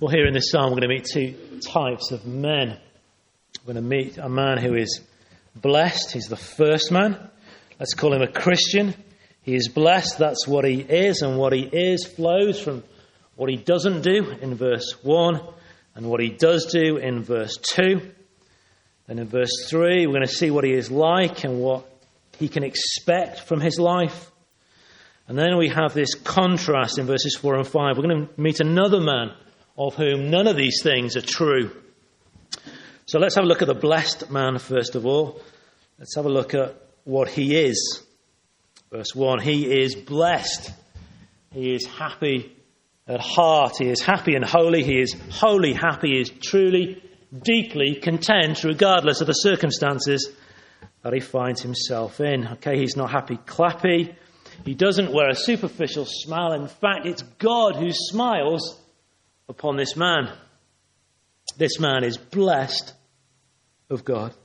Well, here in this psalm, we're going to meet two types of men. We're going to meet a man who is blessed. He's the first man. Let's call him a Christian. He is blessed. That's what he is. And what he is flows from what he doesn't do in verse 1 and what he does do in verse 2. Then in verse 3, we're going to see what he is like and what he can expect from his life. And then we have this contrast in verses 4 and 5. We're going to meet another man of whom none of these things are true. So let's have a look at the blessed man first of all. Let's have a look at what he is. Verse 1, he is blessed. He is happy at heart. He is happy and holy. He is wholly happy. He is truly, deeply content regardless of the circumstances that he finds himself in. Okay, he's not happy clappy. He doesn't wear a superficial smile. In fact, it's God who smiles upon this man. This man is blessed of God.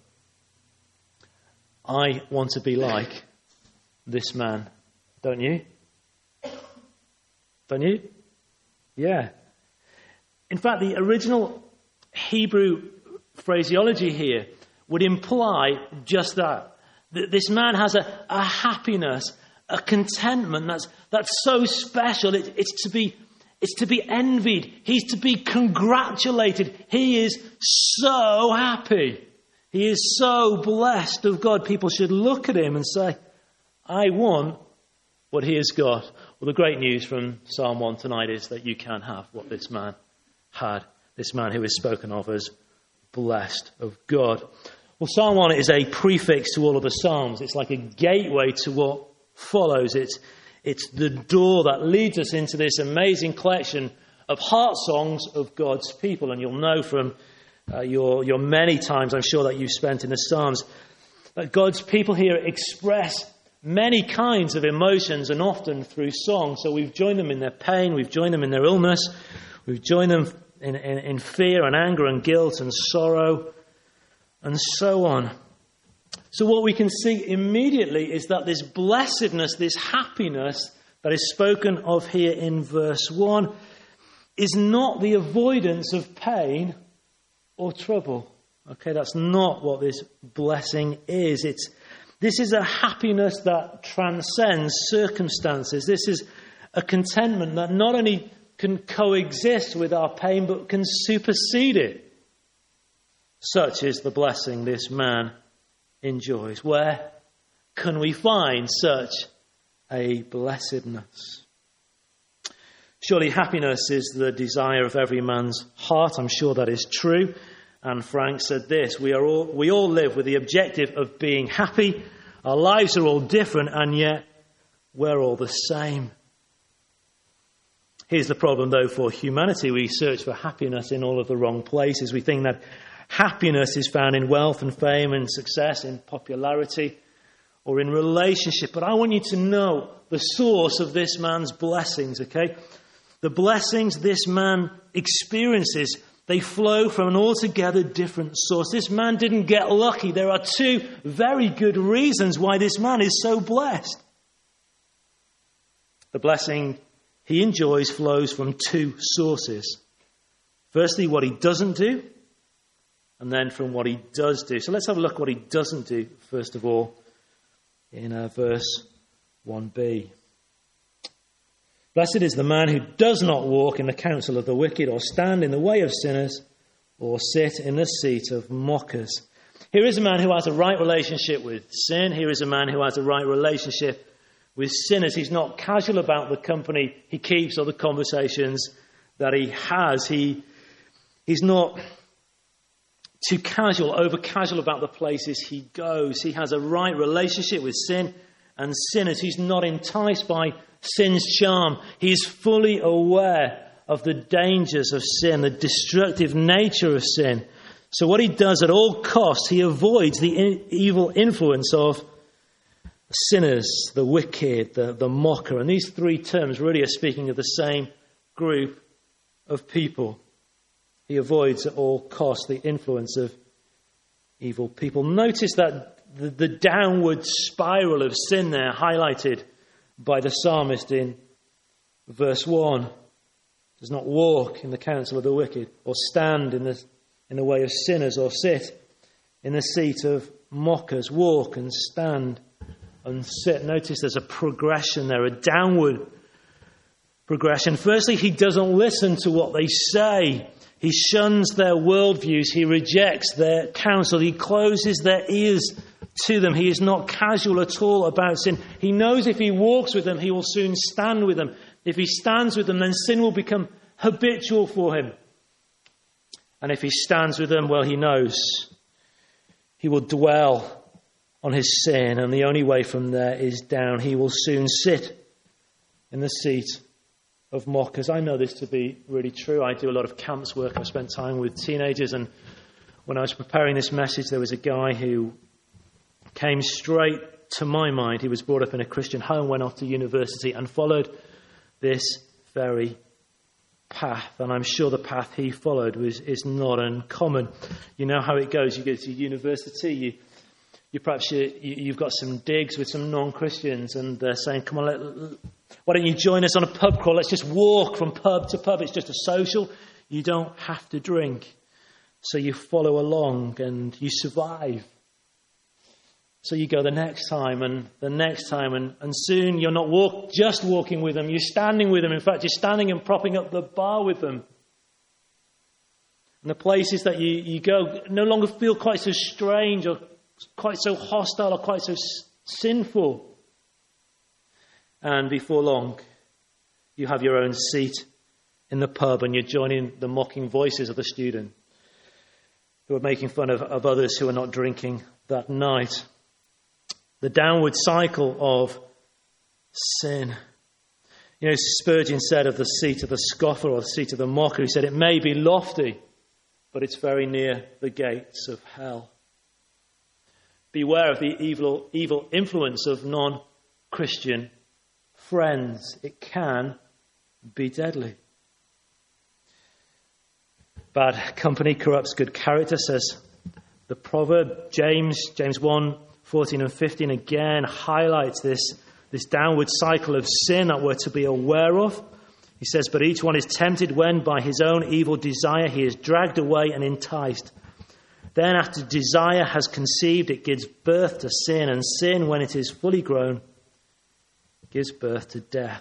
I want to be like this man. Don't you? Don't you? Yeah. In fact, the original Hebrew phraseology here would imply just that. This man has a happiness, a contentment that's so special. It's to be envied. He's to be congratulated. He is so happy. He is so blessed of God. People should look at him and say, I want what he has got. Well, the great news from Psalm 1 tonight is that you can have what this man had. This man who is spoken of as blessed of God. Well, Psalm 1 is a prefix to all of the Psalms. It's like a gateway to what follows. It's the door that leads us into this amazing collection of heart songs of God's people. And you'll know from your many times, I'm sure, that you've spent in the Psalms, that God's people here express many kinds of emotions and often through song. So we've joined them in their pain, we've joined them in their illness, we've joined them in fear and anger and guilt and sorrow and so on. So what we can see immediately is that this blessedness, this happiness that is spoken of here in verse 1 is not the avoidance of pain or trouble. Okay, that's not what this blessing is. This is a happiness that transcends circumstances. This is a contentment that not only can coexist with our pain, but can supersede it. Such is the blessing this man enjoys. Where can we find such a blessedness? Surely happiness is the desire of every man's heart. I'm sure that is true. And Frank said this, we all live with the objective of being happy. Our lives are all different, and yet we're all the same. Here's the problem, though, for humanity. We search for happiness in all of the wrong places. We think that happiness is found in wealth and fame and success, in popularity or in relationship. But I want you to know the source of this man's blessings, okay? The blessings this man experiences, they flow from an altogether different source. This man didn't get lucky. There are two very good reasons why this man is so blessed. The blessing he enjoys flows from two sources. Firstly, what he doesn't do, and then from what he does do. So let's have a look at what he doesn't do, first of all, in verse 1b. Blessed is the man who does not walk in the counsel of the wicked, or stand in the way of sinners, or sit in the seat of mockers. Here is a man who has a right relationship with sin. Here is a man who has a right relationship with sinners. He's not casual about the company he keeps or the conversations that he has. He's not too casual, over casual about the places he goes. He has a right relationship with sin and sinners. He's not enticed by sin's charm. He is fully aware of the dangers of sin, the destructive nature of sin. So what he does at all costs, he avoids the evil influence of sinners, the wicked, the mocker. And these three terms really are speaking of the same group of people. He avoids at all costs the influence of evil people. Notice that the downward spiral of sin there highlighted by the psalmist in verse 1. does not walk in the counsel of the wicked, or stand in the way of sinners, or sit in the seat of mockers. Walk and stand and sit. Notice there's a progression there, a downward progression. Firstly, he doesn't listen to what they say. He shuns their worldviews. He rejects their counsel. He closes their ears to them. He is not casual at all about sin. He knows if he walks with them, he will soon stand with them. If he stands with them, then sin will become habitual for him. And if he stands with them, well, he knows he will dwell on his sin, and the only way from there is down. He will soon sit in the seat of mockers. I know this to be really true. I do a lot of camps work. I've spent time with teenagers, and when I was preparing this message, there was a guy who came straight to my mind. He was brought up in a Christian home, went off to university, and followed this very path. And I'm sure the path he followed is not uncommon. You know how it goes. You go to university, you've got some digs with some non-Christians, and they're saying, come on, why don't you join us on a pub crawl? Let's just walk from pub to pub. It's just a social. You don't have to drink. So you follow along and you survive. So you go the next time and the next time, and soon you're not just walking with them, you're standing with them. In fact, you're standing and propping up the bar with them. And the places that you go no longer feel quite so strange or quite so hostile or quite so sinful. And before long, you have your own seat in the pub, and you're joining the mocking voices of the student who are making fun of others who are not drinking that night. The downward cycle of sin. You know, Spurgeon said of the seat of the scoffer or the seat of the mocker, he said, it may be lofty, but it's very near the gates of hell. Beware of the evil influence of non-Christian friends. It can be deadly. Bad company corrupts good character, says the proverb. James 1:14 and 15 again highlights this downward cycle of sin that we're to be aware of. He says, but each one is tempted when by his own evil desire he is dragged away and enticed. Then after desire has conceived, it gives birth to sin, and sin, when it is fully grown, gives birth to death.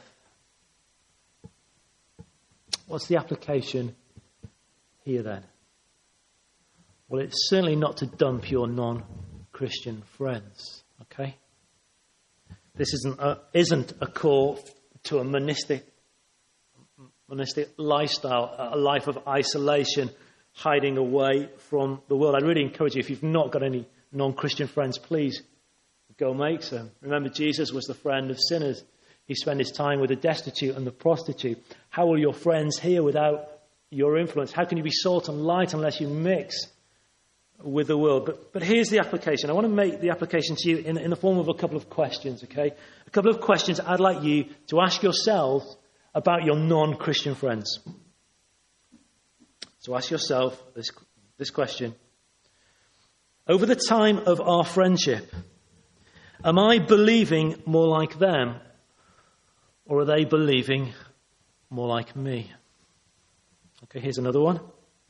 What's the application here then? Well, it's certainly not to dump your non-Christian friends, okay? This isn't a call to a monistic lifestyle, a life of isolation, hiding away from the world. I'd really encourage you, if you've not got any non-Christian friends, please go make some. Remember, Jesus was the friend of sinners. He spent his time with the destitute and the prostitute. How will your friends hear without your influence? How can you be salt and light unless you mix with the world? But here's the application. I want to make the application to you in the form of a couple of questions, okay? A couple of questions I'd like you to ask yourselves about your non-Christian friends. So ask yourself this question. Over the time of our friendship, am I believing more like them, or are they believing more like me? Okay, here's another one.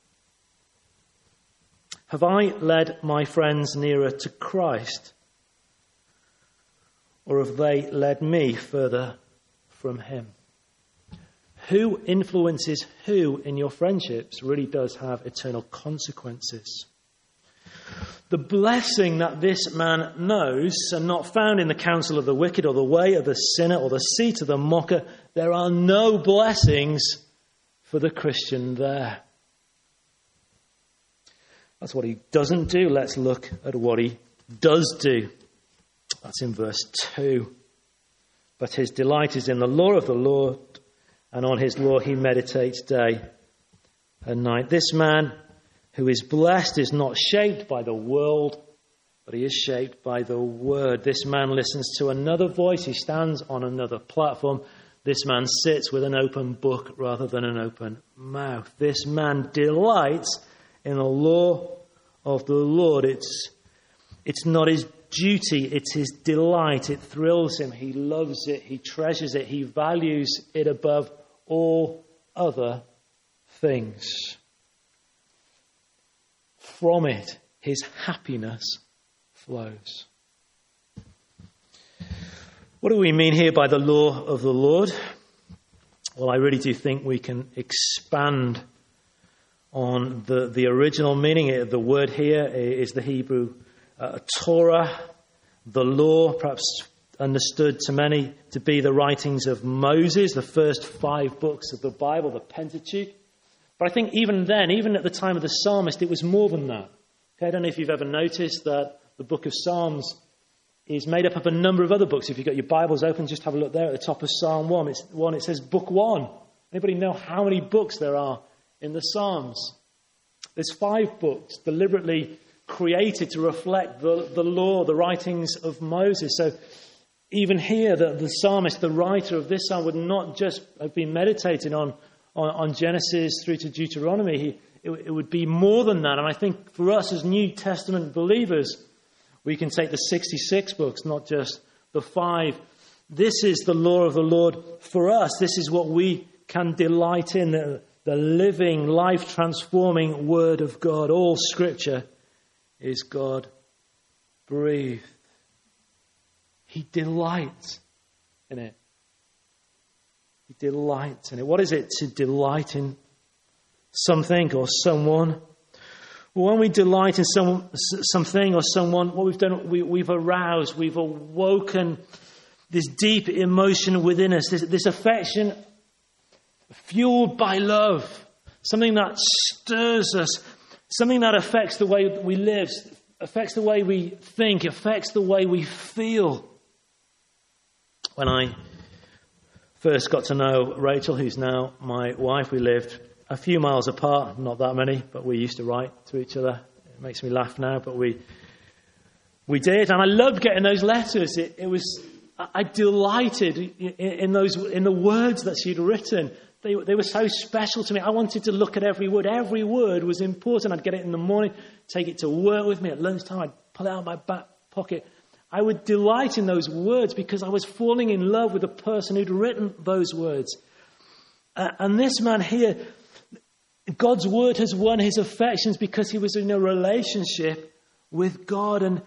Have I led my friends nearer to Christ, or have they led me further from him? Who influences who in your friendships really does have eternal consequences. The blessing that this man knows are not found in the counsel of the wicked or the way of the sinner or the seat of the mocker. There are no blessings for the Christian there. That's what he doesn't do. Let's look at what he does do. That's in verse 2. But his delight is in the law of the Lord, and on his law he meditates day and night. This man who is blessed is not shaped by the world, but he is shaped by the word. This man listens to another voice. He stands on another platform. This man sits with an open book rather than an open mouth. This man delights in the law of the Lord. It's not his duty, it's his delight. It thrills him. He loves it. He treasures it. He values it above all other things. From it, his happiness flows. What do we mean here by the law of the Lord? Well, I really do think we can expand on the original meaning. The word here is the Hebrew Torah, the law, perhaps understood to many to be the writings of Moses, the first 5 books of the Bible, the Pentateuch. But I think even then, even at the time of the psalmist, it was more than that. Okay, I don't know if you've ever noticed that the book of Psalms is made up of a number of other books. If you've got your Bibles open, just have a look there at the top of Psalm 1. It says Book 1. Anybody know how many books there are in the Psalms? There's 5 books deliberately created to reflect the law, the writings of Moses. So even here, the psalmist, the writer of this psalm, would not just have been meditating on Genesis through to Deuteronomy. It would be more than that. And I think for us as New Testament believers, we can take the 66 books, not just the 5. This is the law of the Lord for us. This is what we can delight in, the living, life-transforming Word of God. All Scripture is God-breathed. He delights in it. He delights in it. What is it to delight in something or someone? Well, when we delight in something or someone, what we've done, we've aroused, we've awoken this deep emotion within us, this affection fueled by love, something that stirs us, something that affects the way we live, affects the way we think, affects the way we feel. When I first got to know Rachel, who's now my wife, we lived a few miles apart, not that many, but we used to write to each other. It makes me laugh now, but we did, and I loved getting those letters. I delighted in the words that she'd written. They were so special to me. I wanted to look at every word. Every word was important. I'd get it in the morning, take it to work with me. At lunchtime, I'd pull it out of my back pocket. I would delight in those words because I was falling in love with the person who'd written those words. And this man here, God's word has won his affections because he was in a relationship with God. And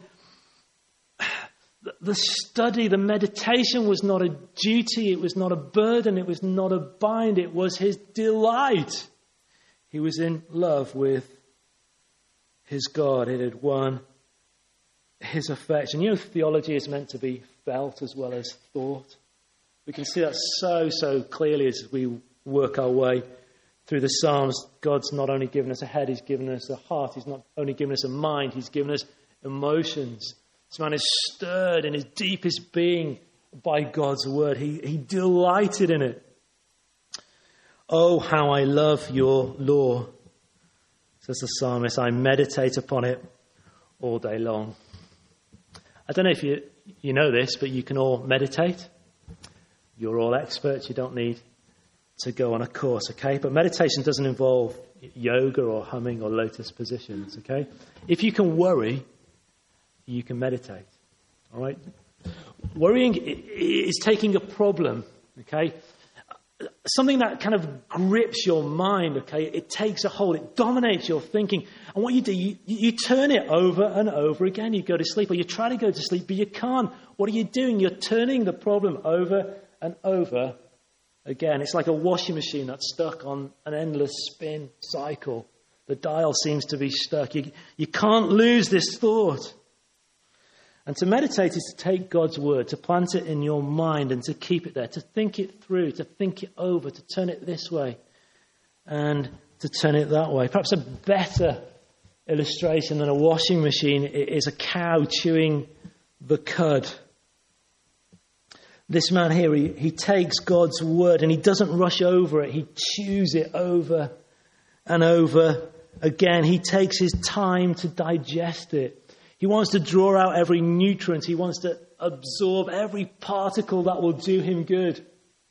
the study, the meditation was not a duty. It was not a burden. It was not a bind. It was his delight. He was in love with his God. It had won his affection. You know, theology is meant to be felt as well as thought. We can see that so clearly as we work our way through the Psalms. God's not only given us a head, he's given us a heart. He's not only given us a mind, he's given us emotions. This man is stirred in his deepest being by God's word. He delighted in it. Oh, how I love your law, says the psalmist. I meditate upon it all day long. I don't know if you know this, but you can all meditate. You're all experts. You don't need to go on a course, okay? But meditation doesn't involve yoga or humming or lotus positions, okay? If you can worry, you can meditate, all right? Worrying is taking a problem, okay? Something that kind of grips your mind, okay? It takes a hold. It dominates your thinking. And what you do, you turn it over and over again. You go to sleep or you try to go to sleep, but you can't. What are you doing? You're turning the problem over and over again. It's like a washing machine that's stuck on an endless spin cycle. The dial seems to be stuck. You can't lose this thought. And to meditate is to take God's word, to plant it in your mind and to keep it there, to think it through, to think it over, to turn it this way and to turn it that way. Perhaps a better illustration than a washing machine is a cow chewing the cud. This man here, he takes God's word and he doesn't rush over it. He chews it over and over again. He takes his time to digest it. He wants to draw out every nutrient. He wants to absorb every particle that will do him good.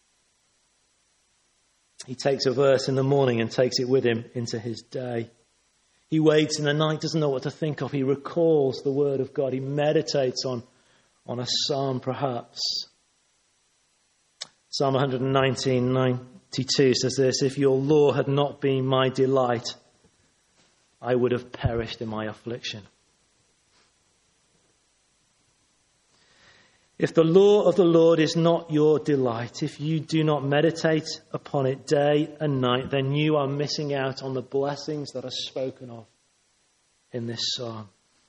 He takes a verse in the morning and takes it with him into his day. He waits in the night, doesn't know what to think of. He recalls the word of God. He meditates on a psalm perhaps. Psalm 119:92 says this, if your law had not been my delight, I would have perished in my affliction. If the law of the Lord is not your delight, if you do not meditate upon it day and night, then you are missing out on the blessings that are spoken of in this psalm.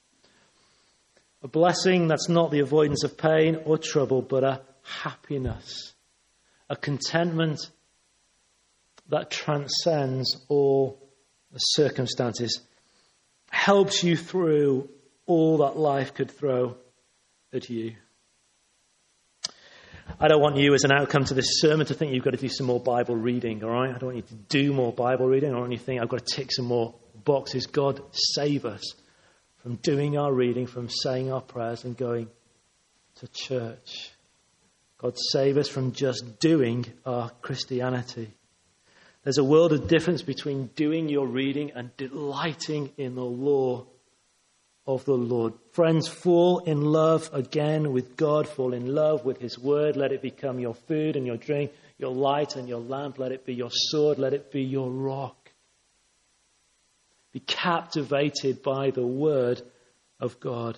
A blessing that's not the avoidance of pain or trouble, but a happiness, a contentment that transcends all the circumstances, helps you through all that life could throw at you. I don't want you as an outcome to this sermon to think you've got to do some more Bible reading, all right? I don't want you to do more Bible reading. I don't want you to think I've got to tick some more boxes. God save us from doing our reading, from saying our prayers and going to church. God save us from just doing our Christianity. There's a world of difference between doing your reading and delighting in the law of the Lord. Friends, fall in love again with God. Fall in love with his word. Let it become your food and your drink, your light and your lamp. Let it be your sword. Let it be your rock. Be captivated by the word of God.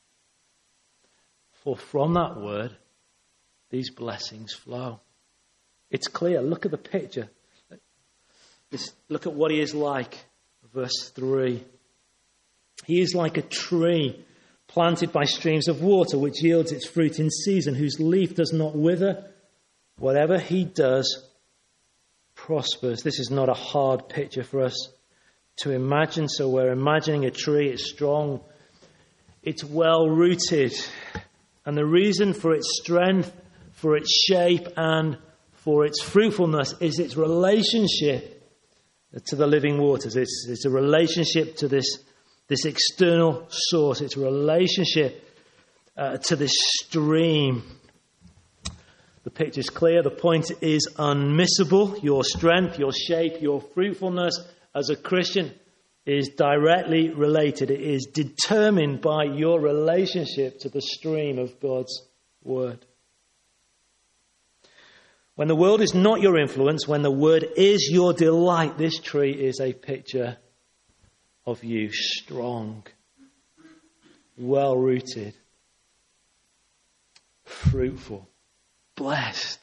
For from that word, these blessings flow. It's clear. Look at the picture. Look at what he is like. Verse 3. He is like a tree planted by streams of water, which yields its fruit in season, whose leaf does not wither. Whatever he does prospers. This is not a hard picture for us to imagine. So we're imagining a tree. It's strong. It's well rooted. And the reason for its strength, for its shape, and for its fruitfulness is its relationship to the living waters. It's a relationship to this external source. It's a relationship to this stream. The picture's clear. The point is unmissable. Your strength, your shape, your fruitfulness as a Christian is directly related. It is determined by your relationship to the stream of God's word. When the world is not your influence, when the word is your delight, this tree is a picture of you, strong, well-rooted, fruitful, blessed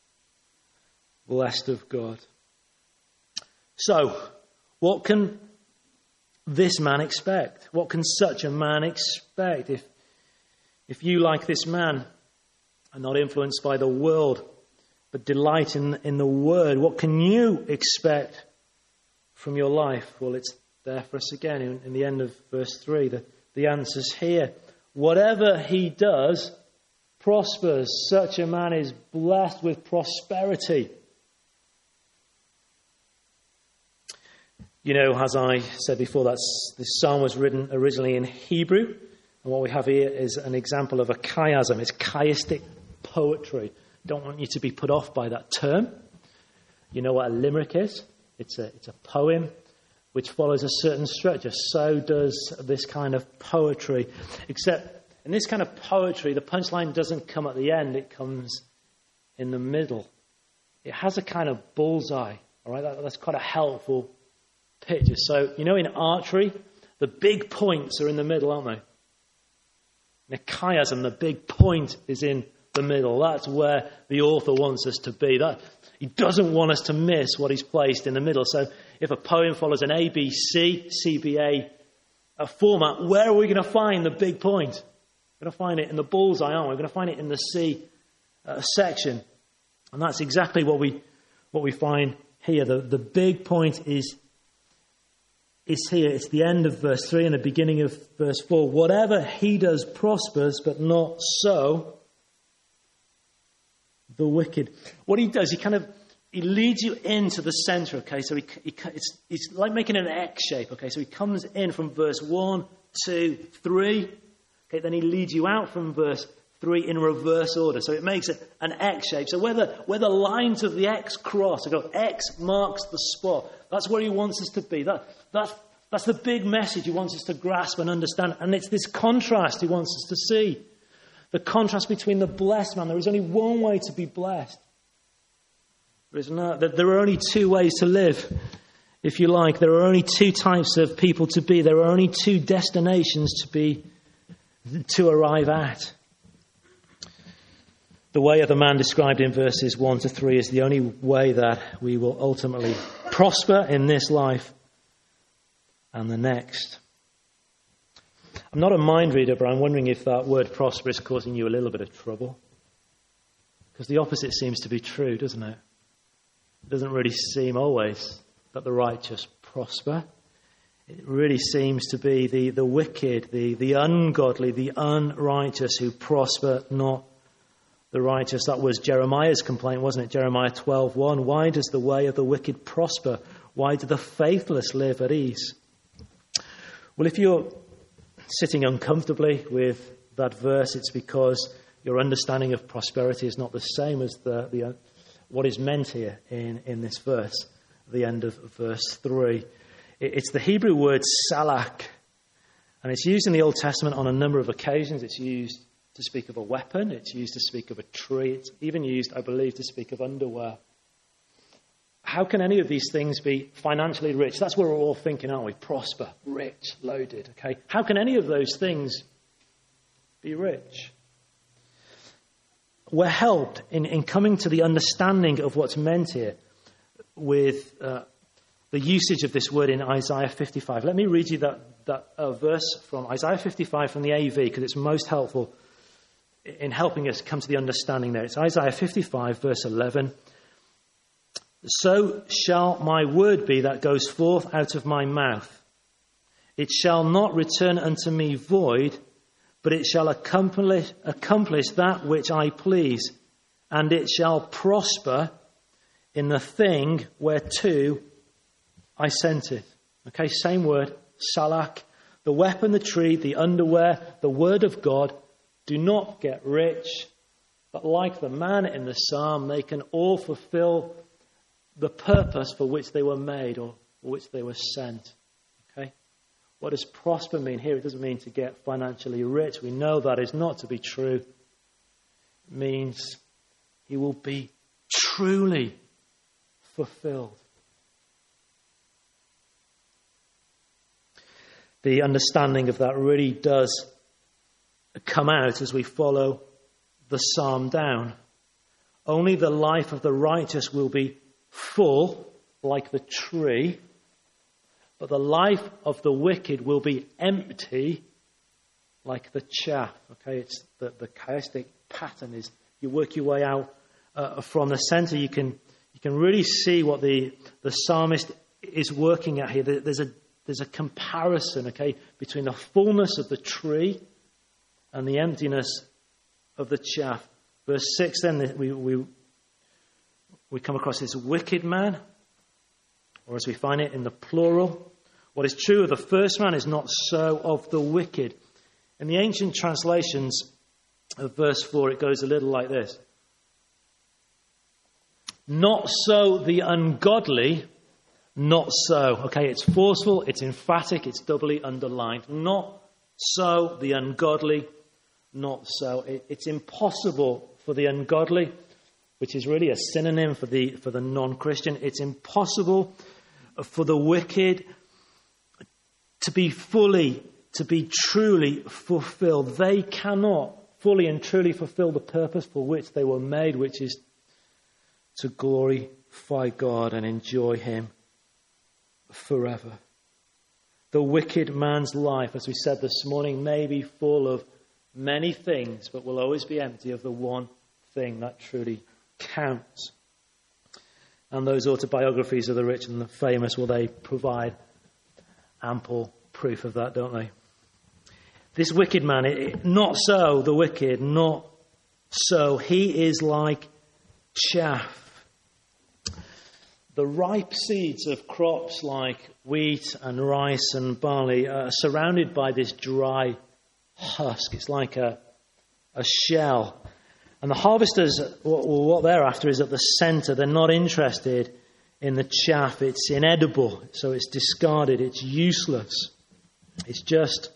of God. So, what can this man expect? What can such a man expect? If you, like this man, are not influenced by the world, but delight in the word, what can you expect from your life? Well, it's there for us again in the end of verse 3. The answer's here. Whatever he does prospers. Such a man is blessed with prosperity. You know, as I said before, this psalm was written originally in Hebrew. And what we have here is an example of a chiasm. It's chiastic poetry. Don't want you to be put off by that term. You know what a limerick is? It's a poem which follows a certain structure. So does this kind of poetry. Except in this kind of poetry, the punchline doesn't come at the end. It comes in the middle. It has a kind of bullseye. All right, that's quite a helpful picture. So, you know, in archery, the big points are in the middle, aren't they? In a chiasm, the big point is in the middle. That's where the author wants us to be. He doesn't want us to miss what he's placed in the middle. So if a poem follows an ABC, CBA format, where are we going to find the big point? We're going to find it in the bullseye, aren't we? We're going to find it in the C section. And that's exactly what we find here. The big point is here. It's the end of verse 3 and the beginning of verse 4. Whatever he does prospers, but not so the wicked. What he does, he leads you into the center, okay? So it's like making an X shape, okay? So he comes in from verse 1, 2, 3. Okay, then he leads you out from verse 3 in reverse order. So it makes it an X shape. So where the lines of the X cross, X marks the spot. That's where he wants us to be. That's the big message he wants us to grasp and understand. And it's this contrast he wants us to see. The contrast between the blessed man. There is only one way to be blessed. There are only two ways to live, if you like. There are only two types of people to be. There are only two destinations to arrive at. The way of the man described in verses 1 to 3 is the only way that we will ultimately prosper in this life and the next. I'm not a mind reader, but I'm wondering if that word prosper is causing you a little bit of trouble. Because the opposite seems to be true, doesn't it? It doesn't really seem always that the righteous prosper. It really seems to be the wicked, the ungodly, the unrighteous who prosper, not the righteous. That was Jeremiah's complaint, wasn't it? Jeremiah 12:1. Why does the way of the wicked prosper? Why do the faithless live at ease? Well, if you're sitting uncomfortably with that verse, it's because your understanding of prosperity is not the same as what is meant here in this verse, the end of verse 3. It's the Hebrew word salak, and it's used in the Old Testament on a number of occasions. It's used to speak of a weapon. It's used to speak of a tree. It's even used, I believe, to speak of underwear. How can any of these things be financially rich? That's what we're all thinking, aren't we? Prosper, rich, loaded. Okay, how can any of those things be rich? We're helped in coming to the understanding of what's meant here with the usage of this word in Isaiah 55. Let me read you that verse from Isaiah 55 from the AV, because it's most helpful in helping us come to the understanding there. It's Isaiah 55, verse 11. So shall my word be that goes forth out of my mouth. It shall not return unto me void, but it shall accomplish that which I please, and it shall prosper in the thing whereto I sent it. Okay, same word, salak. The weapon, the tree, the underwear, the word of God do not get rich, but like the man in the psalm, they can all fulfill the purpose for which they were made or for which they were sent. Okay? What does prosper mean here? It doesn't mean to get financially rich. We know that is not to be true. It means he will be truly fulfilled. The understanding of that really does come out as we follow the psalm down. Only the life of the righteous will be full, like the tree, but the life of the wicked will be empty, like the chaff. Okay, it's the chiastic pattern is you work your way out from the center. You can really see what the psalmist is working at here. There's a comparison, okay, between the fullness of the tree and the emptiness of the chaff. Verse 6, then we come across this wicked man, or as we find it in the plural. What is true of the first man is not so of the wicked. In the ancient translations of verse 4, it goes a little like this. Not so the ungodly, not so. Okay, it's forceful, it's emphatic, it's doubly underlined. Not so the ungodly, not so. It's impossible for the ungodly, which is really a synonym for the non-Christian. It's impossible for the wicked to be truly fulfilled. They cannot fully and truly fulfill the purpose for which they were made, which is to glorify God and enjoy him forever. The wicked man's life, as we said this morning, may be full of many things, but will always be empty of the one thing that truly counts. And those autobiographies of the rich and the famous, well, they provide ample proof of that, don't they? This wicked man, not so the wicked, not so. He is like chaff. The ripe seeds of crops like wheat and rice and barley are surrounded by this dry husk. It's like a shell. And the harvesters, what they're after is at the center. They're not interested in the chaff. It's inedible, so it's discarded. It's useless. It's just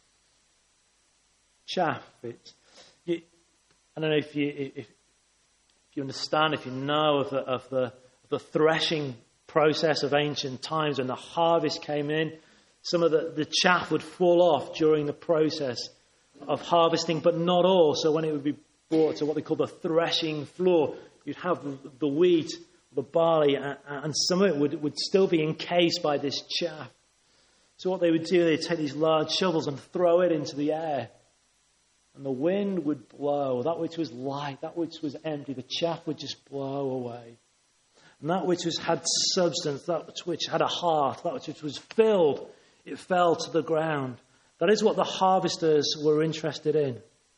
chaff. I don't know if you understand, if you know of the threshing process of ancient times. When the harvest came in, some of the chaff would fall off during the process of harvesting, but not all. So when it would be brought to what they call the threshing floor, you'd have the wheat, the barley, and some of it would still be encased by this chaff. So what they would do, they'd take these large shovels and throw it into the air. And the wind would blow. That which was light, that which was empty, the chaff would just blow away. And that which had substance, that which had a heart, that which was filled, it fell to the ground. That is what the harvesters were interested in.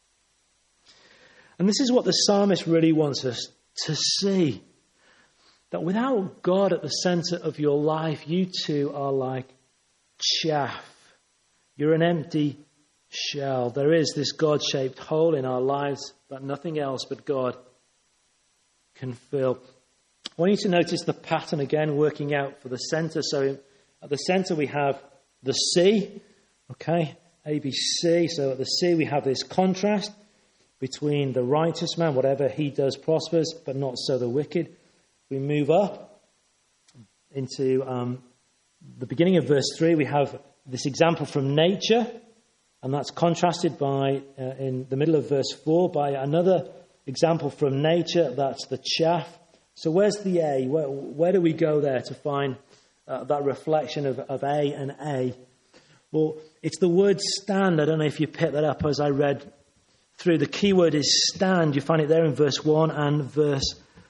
And this is what the psalmist really wants us to see. That without God at the center of your life, you too are like chaff. You're an empty shell. There is this God-shaped hole in our lives that nothing else but God can fill. I want you to notice the pattern again working out for the center. So at the center we have the sea, okay, ABC. So at the sea we have this contrast between the righteous man, whatever he does prospers, but not so the wicked. We move up into the beginning of verse 3. We have this example from nature, and that's contrasted by, in the middle of verse 4, by another example from nature. That's the chaff. So where's the A? Where do we go there to find that reflection of A and A? Well, it's the word stand. I don't know if you picked that up as I read through. The key word is stand. You find it there in verse 1 and verse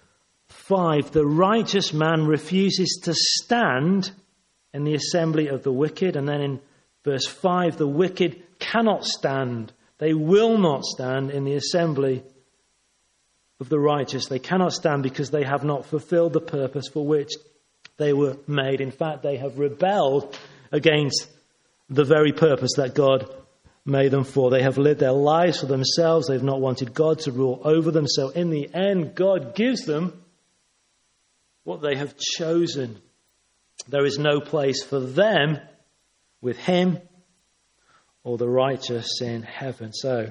5. The righteous man refuses to stand in the assembly of the wicked. And then in verse 5, the wicked cannot stand. They will not stand in the assembly of the righteous. They cannot stand because they have not fulfilled the purpose for which they were made. In fact, they have rebelled against the very purpose that God made them for. They have lived their lives for themselves. They've not wanted God to rule over them. So in the end, God gives them what they have chosen. There is no place for them with him or the righteous in heaven. So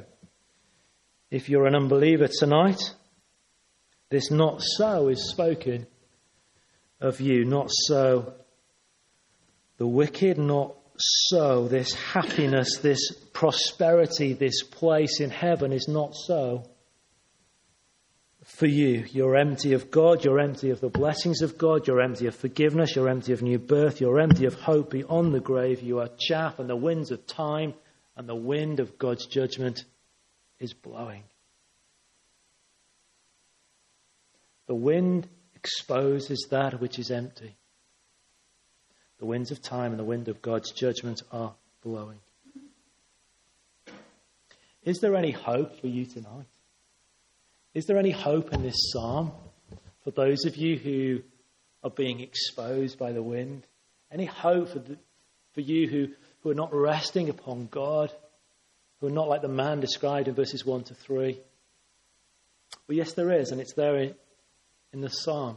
if you're an unbeliever tonight, this not so is spoken of you. Not so the wicked, not so this happiness, this prosperity, this place in heaven is not so for you. You're empty of God. You're empty of the blessings of God. You're empty of forgiveness. You're empty of new birth. You're empty of hope beyond the grave. You are chaff, and the winds of time and the wind of God's judgment is blowing. The wind exposes that which is empty. The winds of time and the wind of God's judgment are blowing. Is there any hope for you tonight? Is there any hope in this psalm for those of you who are being exposed by the wind? Any hope for you who are not resting upon God, who are not like the man described in verses 1 to 3? Well, yes, there is, and it's there in the psalm.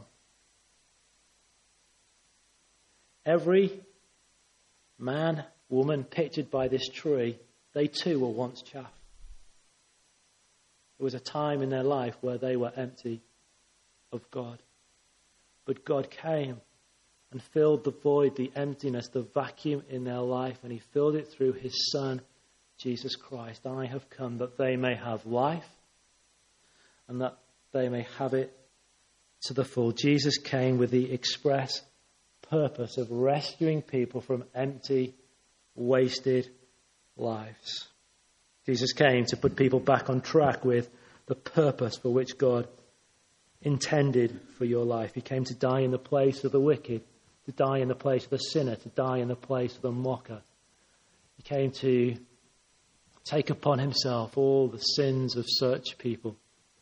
Every man, woman pictured by this tree, they too were once chaff. There was a time in their life where they were empty of God. But God came and filled the void, the emptiness, the vacuum in their life, and he filled it through his Son, Jesus Christ. I have come that they may have life and that they may have it to the full. Jesus came with the express purpose of rescuing people from empty, wasted lives. Jesus came to put people back on track with the purpose for which God intended for your life. He came to die in the place of the wicked, to die in the place of the sinner, to die in the place of the mocker. He came to take upon himself all the sins of such people.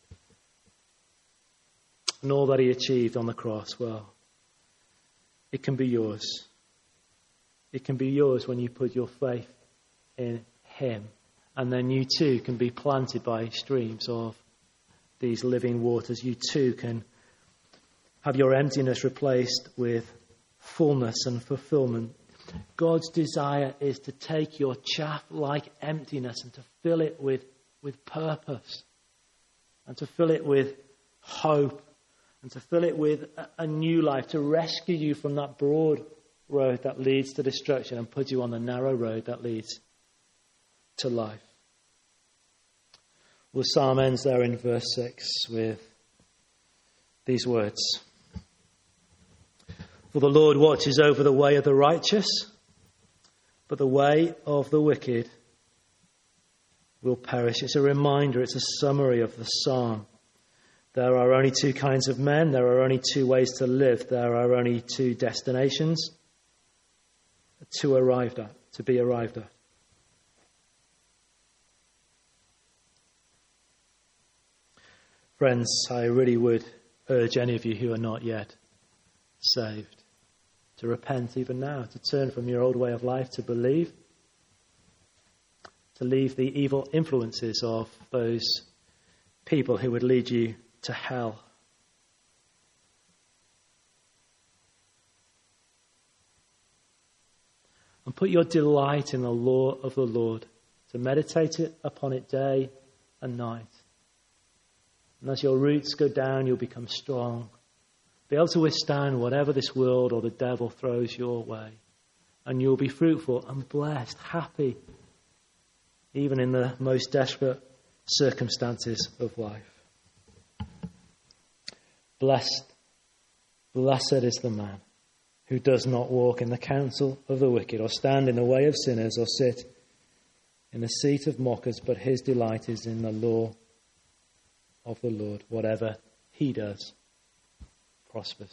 And all that he achieved on the cross, well, it can be yours. It can be yours when you put your faith in him. And then you too can be planted by streams of these living waters. You too can have your emptiness replaced with fullness and fulfillment. God's desire is to take your chaff-like emptiness and to fill it with purpose and to fill it with hope and to fill it with a new life, to rescue you from that broad road that leads to destruction and put you on the narrow road that leads to life. Well, the psalm ends there in verse 6 with these words. For the Lord watches over the way of the righteous, but the way of the wicked will perish. It's a reminder, it's a summary of the psalm. There are only two kinds of men. There are only two ways to live. There are only two destinations to be arrived at. Friends, I really would urge any of you who are not yet saved to repent even now, to turn from your old way of life, to believe, to leave the evil influences of those people who would lead you to hell. And put your delight in the law of the Lord, to meditate upon it day and night. And as your roots go down, you'll become strong. Be able to withstand whatever this world or the devil throws your way. And you'll be fruitful and blessed, happy, even in the most desperate circumstances of life. Blessed is the man who does not walk in the counsel of the wicked, or stand in the way of sinners, or sit in the seat of mockers, but his delight is in the law of the Lord. Whatever he does prospers.